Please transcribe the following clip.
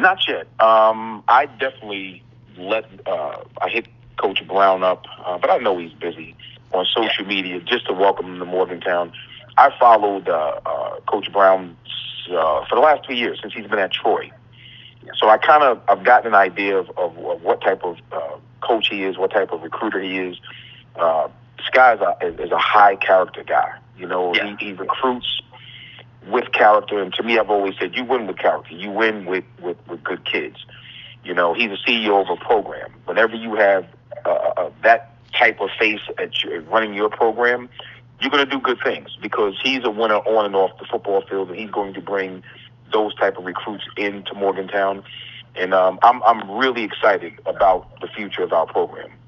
Not yet. I definitely I hit Coach Brown up, but I know he's busy on social media just to welcome him to Morgantown. I followed Coach Brown for the last 3 years since he's been at Troy. So I've gotten an idea of what type of coach he is, what type of recruiter he is. This guy is a high character guy. He recruits with character, and to me, I've always said you win with character. You win with good kids. He's a CEO of a program. Whenever you have that type of face running your program, you're going to do good things because he's a winner on and off the football field, and he's going to bring those type of recruits into Morgantown. And I'm really excited about the future of our program.